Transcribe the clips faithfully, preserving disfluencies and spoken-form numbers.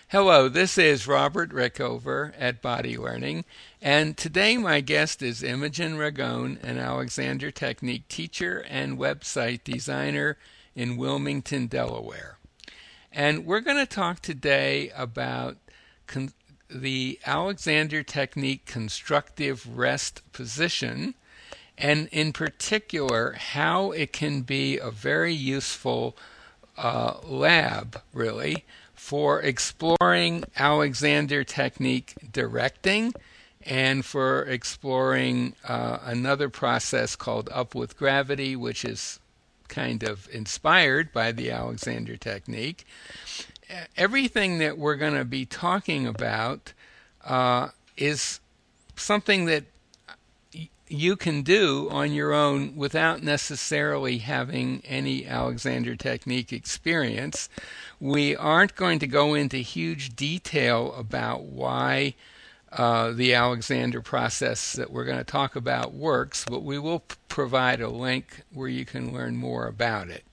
Hello, this is Robert Rickover at Body Learning, and today my guest is Imogen Ragone, an Alexander Technique teacher and website designer in Wilmington, Delaware. And we're going to talk today about con- the Alexander Technique constructive rest position, and in particular, how it can be a very useful uh, lab, really, for exploring Alexander Technique directing and for exploring uh, another process called Up with Gravity, which is kind of inspired by the Alexander Technique. Everything that we're going to be talking about uh, is something that you can do on your own without necessarily having any Alexander Technique experience. We aren't going to go into huge detail about why uh, the Alexander process that we're going to talk about works, but we will p- provide a link where you can learn more about it.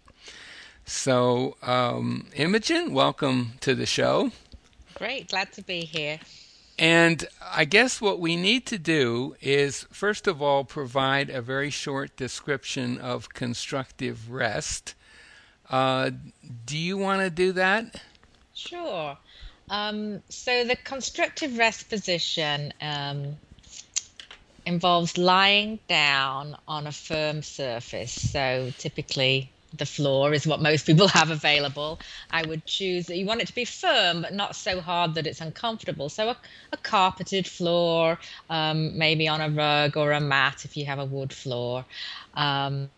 So, um, Imogen, welcome to the show. Great, glad to be here. And I guess what we need to do is, first of all, provide a very short description of constructive rest. Uh, do you want to do that? Sure. Um, so the constructive rest position um, involves lying down on a firm surface. So typically the floor is what most people have available. I would choose that you want it to be firm, but not so hard that it's uncomfortable. So a, a carpeted floor, um, maybe on a rug or a mat if you have a wood floor. Um,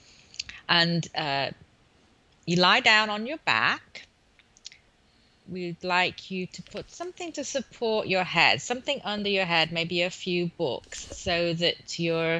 and uh, you lie down on your back. We'd like you to put something to support your head, something under your head, maybe a few books, so that your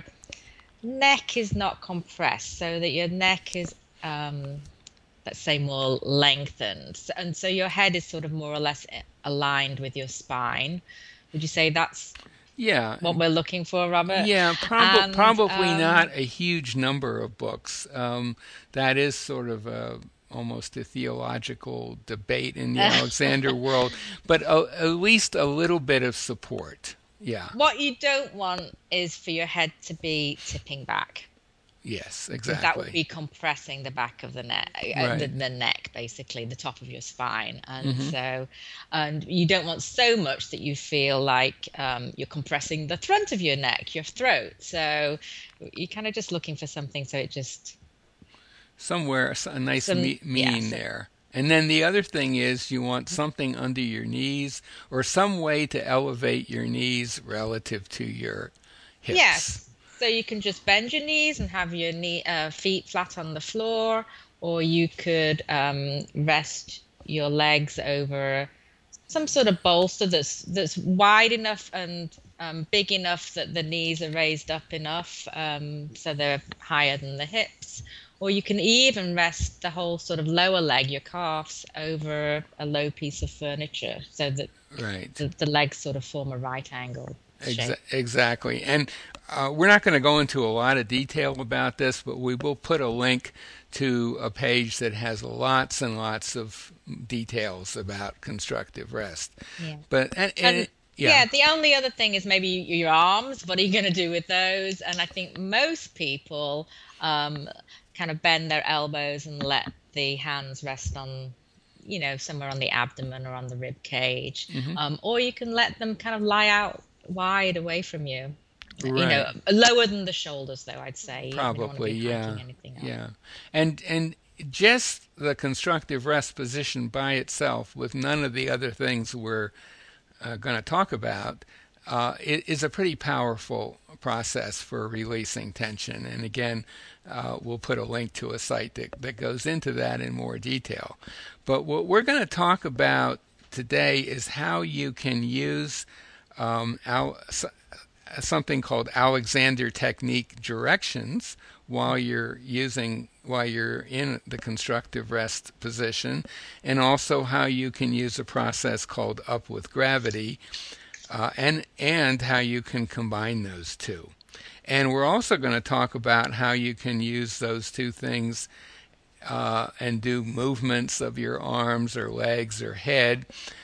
neck is not compressed, so that your neck is, um, let's say, more lengthened. And so your head is sort of more or less aligned with your spine. Would you say that's Yeah, what we're looking for, Robert? yeah, prob- And probably um, not a huge number of books. Um, that is sort of a almost a theological debate in the Alexander world, but a, at least a little bit of support. Yeah, what you don't want is for your head to be tipping back, yes, because that would exactly. be compressing the back of the neck, uh, the, Right. the neck, basically, the top of your spine. And hmm so, and you don't want so much that you feel like um, you're compressing the front of your neck, your throat. So you're kind of just looking for something so it just, Somewhere, a nice some, me- yeah, mean some, there. And then the other thing is you want something under your knees or some way to elevate your knees relative to your hips. yes. So you can just bend your knees and have your knee, uh, feet flat on the floor, or you could um, rest your legs over some sort of bolster that's that's wide enough and um, big enough that the knees are raised up enough, um, so they're higher than the hips. Or you can even rest the whole sort of lower leg, your calves, over a low piece of furniture, so that Right. the, the legs sort of form a right angle Exa- shape. exactly. And uh, we're not going to go into a lot of detail about this, but we will put a link to a page that has lots and lots of details about constructive rest. Yeah. But, and, and And yeah, yeah, the only other thing is maybe your arms. What are you going to do with those? And I think most people um, kind of bend their elbows and let the hands rest on, you know, somewhere on the abdomen or on the rib cage. hmm Um, or you can let them kind of lie out wide away from you. You know, right. lower than the shoulders, though, I'd say. We don't want to Probably, be yeah, hiking anything up. yeah, and and just the constructive rest position by itself, with none of the other things we're uh, going to talk about, uh, it is a pretty powerful process for releasing tension. And again, uh, we'll put a link to a site that, that goes into that in more detail. But what we're going to talk about today is how you can use um, Al- something called Alexander Technique directions while you're using while you're in the constructive rest position, and also how you can use a process called Up with Gravity, uh, and and how you can combine those two. And we're also going to talk about how you can use those two things uh, and do movements of your arms or legs or head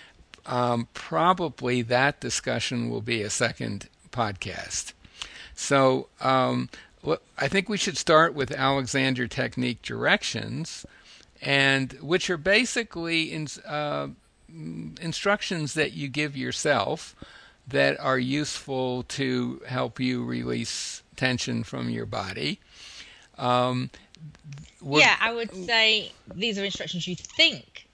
um, probably that discussion will be a second podcast. So um, I think we should start with Alexander Technique directions, and which are basically in, uh, instructions that you give yourself that are useful to help you release tension from your body. Um, yeah, I would say these are instructions you think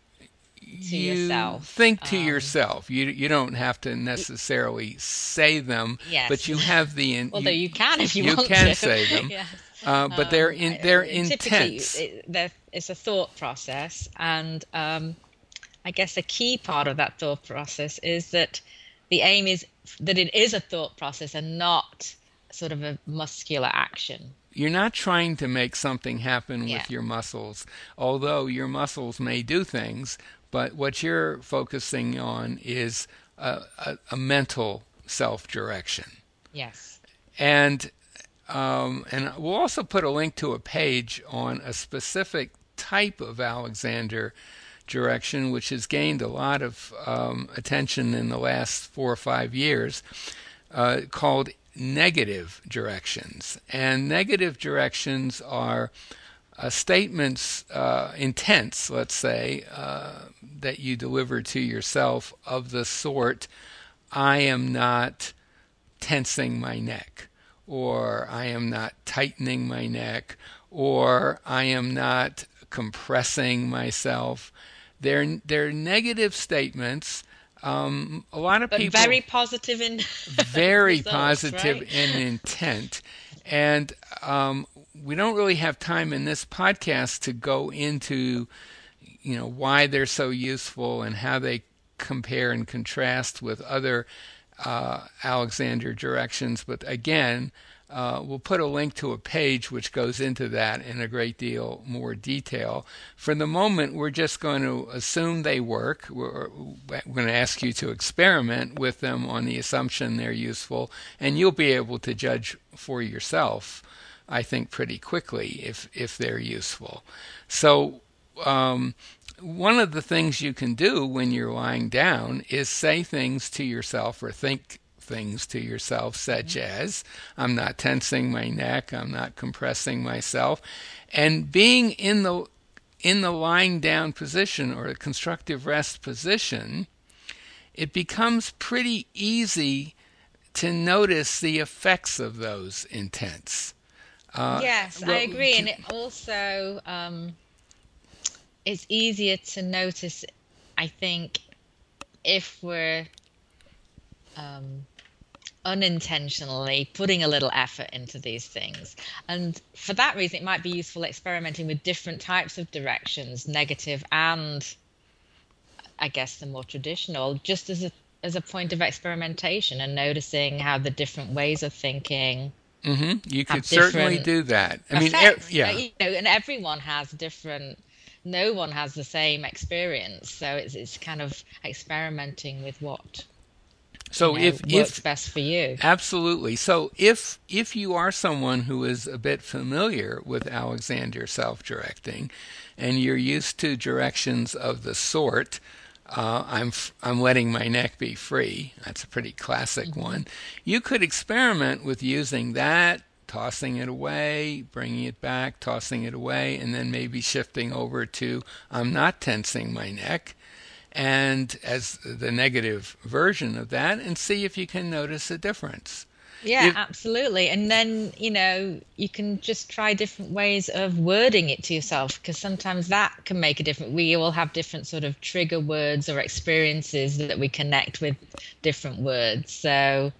to you yourself. think to Um, yourself. You you don't have to necessarily say them, yes. but you have the in, Although you, you can if you, you want can to. say them. yes. Uh, but they're in, they're um, intense. Typically, it, it's a thought process, and um, I guess a key part of that thought process is that the aim is that it is a thought process and not sort of a muscular action. You're not trying to make something happen yeah. with your muscles, although your muscles may do things, but what you're focusing on is a, a, a mental self-direction. Yes. And um, and we'll also put a link to a page on a specific type of Alexander direction, which has gained a lot of um, attention in the last four or five years, uh, called negative directions. And negative directions are uh, statements, uh, intents, let's say, uh, that you deliver to yourself of the sort, I am not tensing my neck, or I am not tightening my neck, or I am not compressing myself. They're, they're negative statements. Um, a lot of but people... very positive in... very results, positive right? in intent. And um, we don't really have time in this podcast to go into, you know, why they're so useful and how they compare and contrast with other uh, Alexander directions. But again, uh, we'll put a link to a page which goes into that in a great deal more detail. For the moment, we're just going to assume they work. We're, we're going to ask you to experiment with them on the assumption they're useful, and you'll be able to judge for yourself, I think, pretty quickly if, if they're useful. So um, one of the things you can do when you're lying down is say things to yourself or think things to yourself, such mm-hmm. as, I'm not tensing my neck, I'm not compressing myself. And being in the in the lying down position or a constructive rest position, it becomes pretty easy to notice the effects of those intents. Uh, yes, well, I agree. And it also um, it's easier to notice, I think, if we're um, unintentionally putting a little effort into these things. And for that reason, it might be useful experimenting with different types of directions, negative and, I guess, the more traditional, just as a as a point of experimentation and noticing how the different ways of thinking. Mm-hmm. You could certainly do that. I mean, e- yeah. You know, and everyone has different. No one has the same experience, so it's it's kind of experimenting with what. So you know, if works if best for you. Absolutely. So if if you are someone who is a bit familiar with Alexander self-directing, and you're used to directions of the sort, uh, I'm I'm letting my neck be free. That's a pretty classic mm-hmm. one. You could experiment with using that, tossing it away, bringing it back, tossing it away, and then maybe shifting over to I'm not tensing my neck, and as the negative version of that, and see if you can notice a difference. Yeah, if, absolutely. And then, you know, you can just try different ways of wording it to yourself, because sometimes that can make a difference. We all have different sort of trigger words or experiences that we connect with different words. So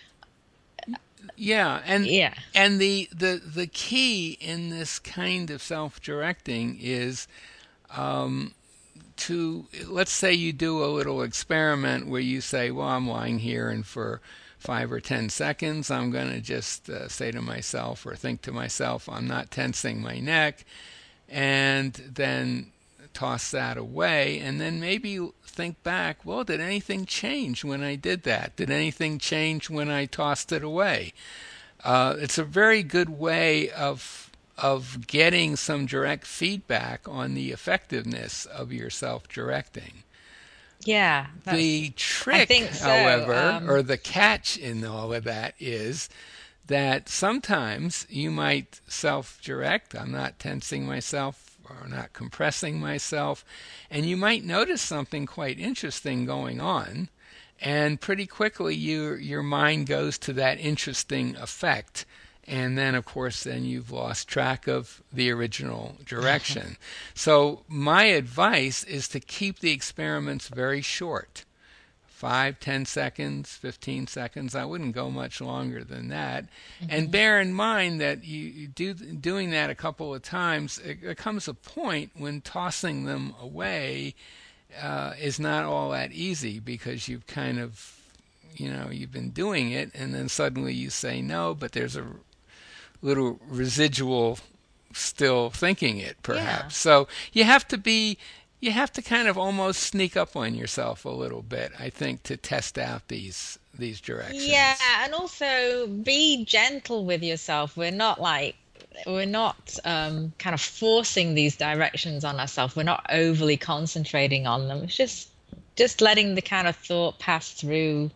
yeah, and yeah. and the, the the key in this kind of self-directing is um to, let's say you do a little experiment where you say, well, I'm lying here, and for five or ten seconds, I'm going to just uh, say to myself or think to myself, I'm not tensing my neck, and then toss that away, and then maybe think back, well, did anything change when I did that? Did anything change when I tossed it away? Uh, it's a very good way of of getting some direct feedback on the effectiveness of your self-directing. Yeah, that's, The I trick, think so. however, Um, or the catch in all of that is that sometimes you might self direct. I'm not tensing myself or not compressing myself. And you might notice something quite interesting going on. And pretty quickly, your, your mind goes to that interesting effect. And then, of course, then you've lost track of the original direction. So, my advice is to keep the experiments very short. Five, ten seconds, fifteen seconds. I wouldn't go much longer than that. And mhm. bear in mind that you, you do doing that a couple of times. It, it comes a point when tossing them away uh, is not all that easy because you've kind of, you know, you've been doing it, and then suddenly you say no, but there's a little residual still thinking it, Yeah. perhaps. So you have to be you have to kind of almost sneak up on yourself a little bit, I think, to test out these these Yeah, directions. and also be gentle with yourself. We're not like we're not um, kind of forcing these directions on ourselves. We're not overly concentrating on them. It's just just letting the kind of thought pass through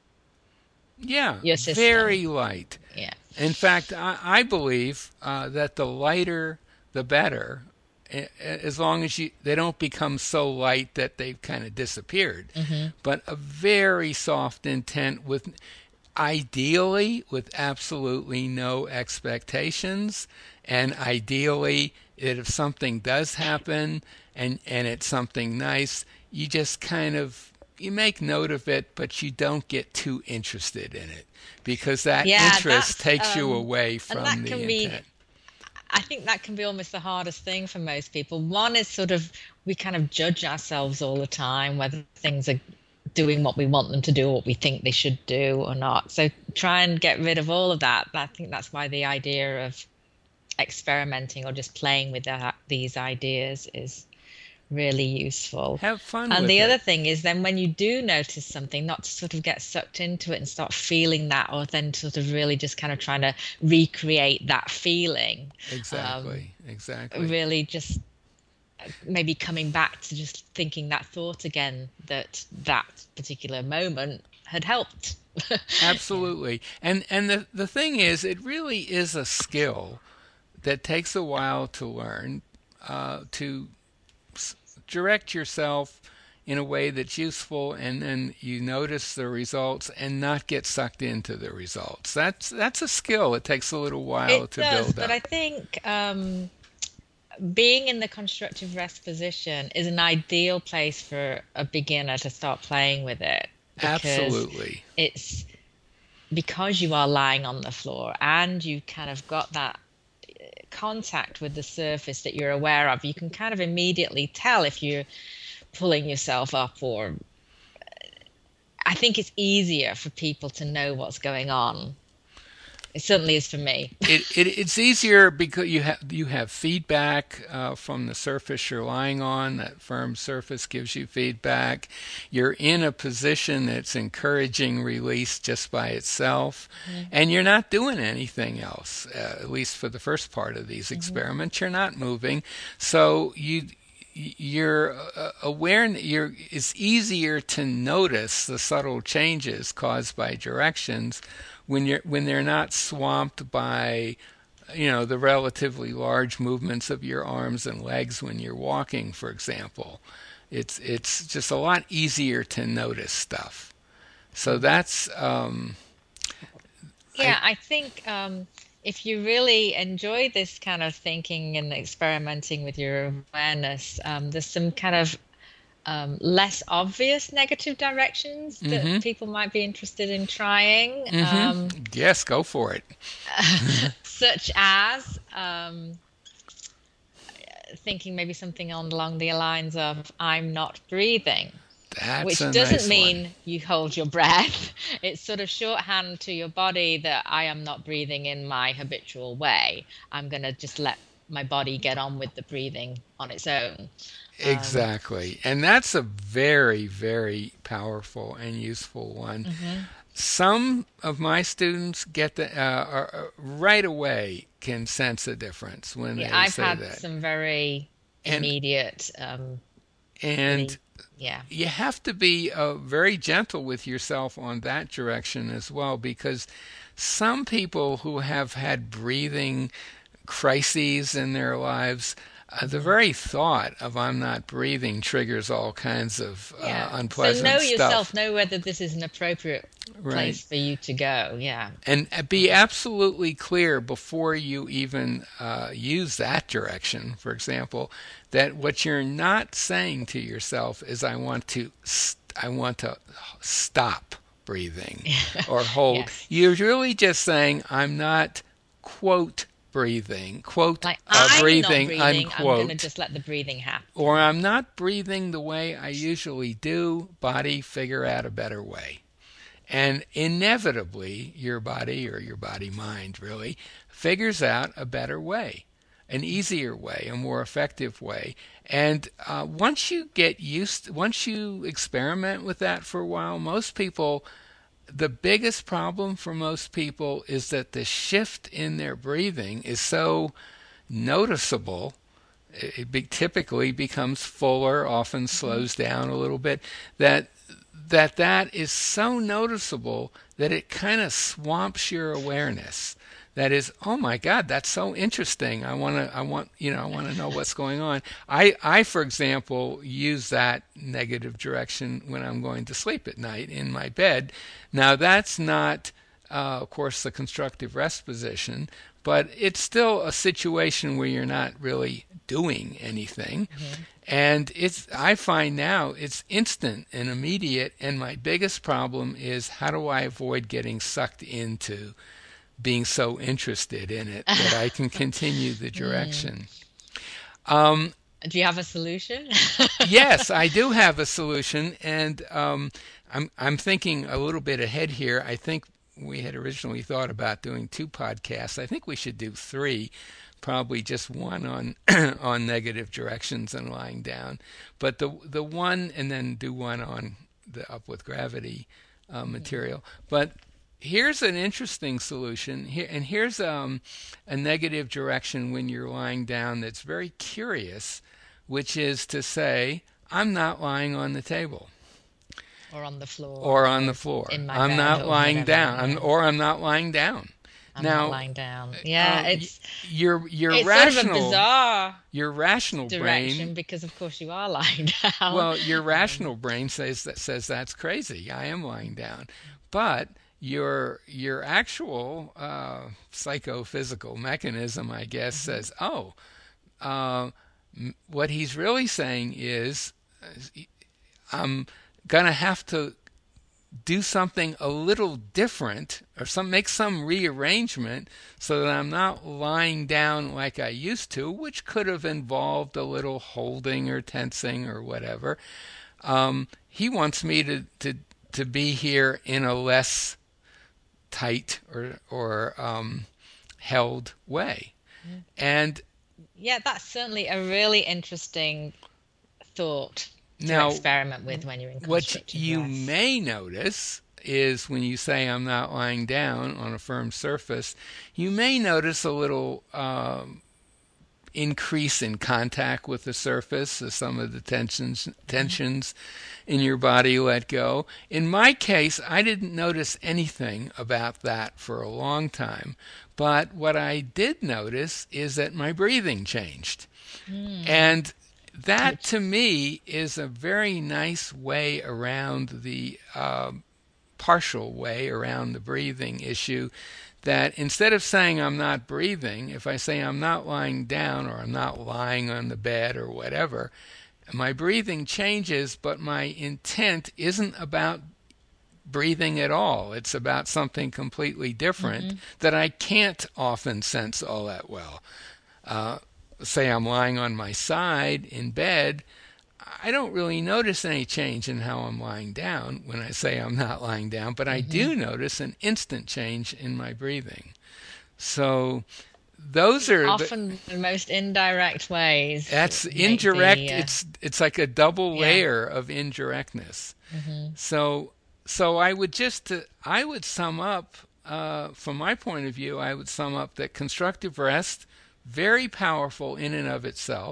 Yeah, your system. very light. Yeah. In fact, I, I believe uh, that the lighter, the better, as long as you they don't become so light that they've kind of disappeared. Hmm. But a very soft intent with ideally with absolutely no expectations, and ideally that if something does happen and and it's something nice, you just kind of you make note of it, but you don't get too interested in it because that Yeah, interest that's takes you um away and from that the can be intent. I think that can be almost the hardest thing for most people. One is sort of we kind of judge ourselves all the time, whether things are doing what we want them to do, or what we think they should do or not. So try and get rid of all of that. I think that's why the idea of experimenting or just playing with that, these ideas is really useful. Have fun And with the other it. thing is then when you do notice something, not to sort of get sucked into it and start feeling that, or then sort of really just kind of trying to recreate that feeling. Um, Exactly, exactly. really just maybe coming back to just thinking that thought again, that that particular moment had helped. Yeah. Absolutely. And and the the thing is, it really is a skill that takes a while to learn, uh, to s- direct yourself in a way that's useful, and then you notice the results and not get sucked into the results. That's that's a skill. It takes a little while It to does, build but up. I think um, being in the constructive rest position is an ideal place for a beginner to start playing with it because Absolutely. it's because you are lying on the floor and you kind of got that contact with the surface that you're aware of. You can kind of immediately tell if you're pulling yourself up, or I think it's easier for people to know what's going on. It certainly is for me. It, it it's easier because you have you have feedback uh, from the surface you're lying on. That firm surface gives you feedback. You're in a position that's encouraging release just by itself, Hmm. and you're not doing anything else. Uh, at least for the first part of these Hmm. experiments, you're not moving, so you you're uh, aware you're it's easier to notice the subtle changes caused by directions when you're when they're not swamped by you know the relatively large movements of your arms and legs when you're walking, for example. It's it's just a lot easier to notice stuff. So that's um I Yeah, I think um, if you really enjoy this kind of thinking and experimenting with your awareness, um, there's some kind of um, less obvious negative directions that mhm people might be interested in trying, mhm um, yes, go for it. such as um, thinking maybe something on along the lines of "I'm not breathing." That's Which a doesn't nice one. mean you hold your breath. It's sort of shorthand to your body that I am not breathing in my habitual way. I'm going to just let my body get on with the breathing on its own. Um, Exactly. And that's a very, very powerful and useful one. mhm. Some of my students get the uh, are, uh, right away can sense a difference when Yeah, they I've say had that. some very And immediate um, and relief. Yeah. you have to be uh, very gentle with yourself on that direction as well, because some people who have had breathing crises in their lives, uh, the Hmm. very thought of I'm not breathing triggers all kinds of uh, Yeah. So know unpleasant yourself, stuff, know whether this is an appropriate right? place for you to go. Yeah. And be absolutely clear before you even uh, use that direction, for example, that what you're not saying to yourself is I want to st- I want to stop breathing or hold. Yes. You're really just saying I'm not, quote, breathing, quote, Like uh, I'm not breathing, breathing, I'm going to unquote, just let the breathing or happen. I'm not breathing the way I usually do. Body, figure out a better way. And inevitably, your body, or your body mind really, figures out a better way, an easier way, a more effective way. And uh, once you get used, once you experiment with that for a while, most people, the biggest problem for most people is that the shift in their breathing is so noticeable. It be, typically becomes fuller, often Hmm. slows down a little bit, that that that is so noticeable that it kind of swamps your awareness. That is, oh my God, that's so interesting. I want to, I want, you know, I want to know what's going on. I, I, for example, use that negative direction when I'm going to sleep at night in my bed. Now, that's not, uh, of course, the constructive rest position, but it's still a situation where you're not really doing anything. Hmm. And it's I find now it's instant and immediate, and my biggest problem is how do I avoid getting sucked into being so interested in it that I can continue the Mm. direction. Um, Do you have a solution? yes, I do have a solution, and um, I'm I'm thinking a little bit ahead here. I think we had originally thought about doing two podcasts. I think we should do three, probably just one on on negative directions and lying down, but the the one and then do one on the up with gravity uh, Mhm. material. But here's an interesting solution here, and here's um, a negative direction when you're lying down that's very curious, which is to say, I'm not lying on the table Or on the or floor on the or floor. in my I'm bed not or lying whatever. down, I'm, Yeah. or I'm not lying down. I'm not Now, lying down. Yeah, um, it's your your it's sort of a rational bizarre your rational brain, direction because of course you are lying down. well, your Um, rational brain says that says that's crazy. I am lying down, but your your actual uh, psychophysical mechanism, I guess, mhm. says, oh, uh, what he's really saying is, I'm gonna have to do something a little different or some make some rearrangement so that I'm not lying down like I used to, which could have involved a little holding or tensing or whatever. Um, he wants me to, to to be here in a less tight or or um, held way. And Yeah, that's certainly a really interesting thought to now, experiment with when you're in what constructive you rest. may notice is when you say I'm not lying down on a firm surface, you may notice a little um, increase in contact with the surface as some of the tensions Hmm. tensions in your body let go. In my case, I didn't notice anything about that for a long time, but what I did notice is that my breathing changed. Mm. And that Which, to me is a very nice way around the uh, partial way around the breathing issue. That instead of saying I'm not breathing, if I say I'm not lying down or I'm not lying on the bed or whatever, my breathing changes, but my intent isn't about breathing at all. It's about something completely different mhm. that I can't often sense all that well. Uh, Say I'm lying on my side in bed, I don't really notice any change in how I'm lying down when I say I'm not lying down, but I Hmm. do notice an instant change in my breathing. So those are the Often the most indirect ways that's make indirect. the uh, It's it's like a double yeah. layer of indirectness. Hmm. So so I would just uh, I would sum up uh, from my point of view. I would sum up that constructive rest very powerful in and of itself.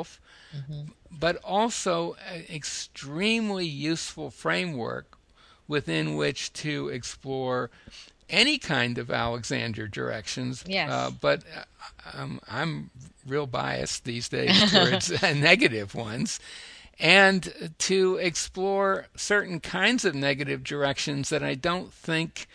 Hmm. but also an extremely useful framework within which to explore any kind of Alexander directions. Uh, Yes. but uh, um, I'm real biased these days towards negative ones, and to explore certain kinds of negative directions that I don't think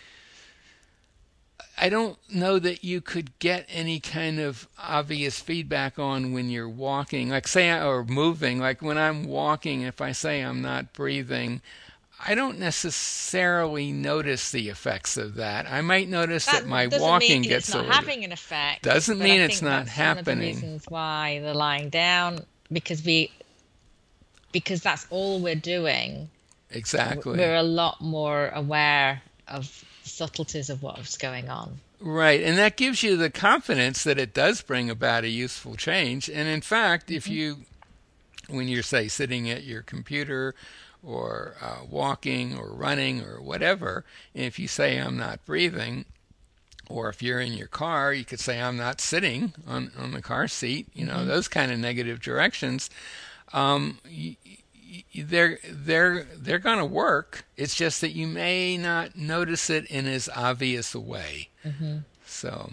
I don't know that you could get any kind of obvious feedback on when you're walking, like say, or moving. Like when I'm walking, if I say I'm not breathing, I don't necessarily notice the effects of that. I might notice that my That doesn't mean walking it's gets a not little, having an effect, doesn't but I mean it's think not that's one of the happening. reasons why the lying down, because we because that's all we're doing. Exactly. We're a lot more aware of the subtleties of what's going on. Right. And that gives you the confidence that it does bring about a useful change. And in fact, if Hmm. you, when you're, say, sitting at your computer or uh, walking or running or whatever, if you say, I'm not breathing, or if you're in your car, you could say, I'm not sitting on, on the car seat, you know, Hmm. those kind of negative directions. Um, they're they're they're going to work. It's just that you may not notice it in as obvious a way. Hmm. So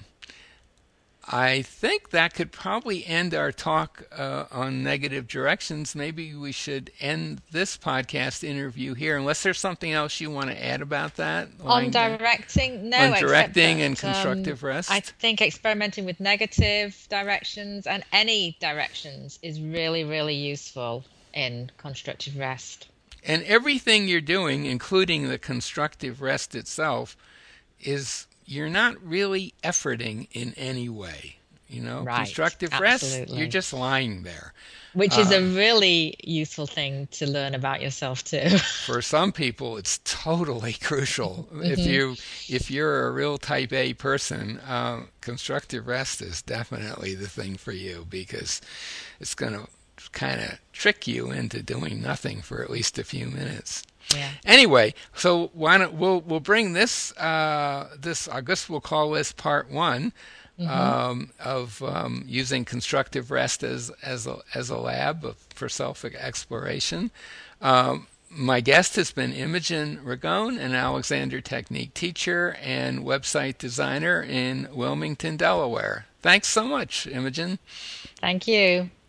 I think that could probably end our talk uh, on negative directions. Maybe we should end this podcast interview here, unless there's something else you want to add about that, On lying down directing, on no, except directing and that um, constructive I rest. think experimenting with negative directions and any directions is really, really useful in constructive rest. And everything you're doing, including the constructive rest itself, is you're not really efforting in any way. You know, Right, constructive rest, you're absolutely. just lying there. Which is a Uh, really useful thing to learn about yourself too. for some people, it's totally crucial. If Hmm. you if you're a real Type A person, uh, constructive rest is definitely the thing for you because it's going to kind of trick you into doing nothing for at least a few minutes. Yeah. Anyway, so why don't we'll we'll bring this uh, this I guess we'll call this part one Hmm. um, of um, using constructive rest as as a, as a lab of, for self exploration. Um, my guest has been Imogen Ragone, an Alexander Technique teacher and website designer in Wilmington, Delaware. Thanks so much, Imogen. Thank you.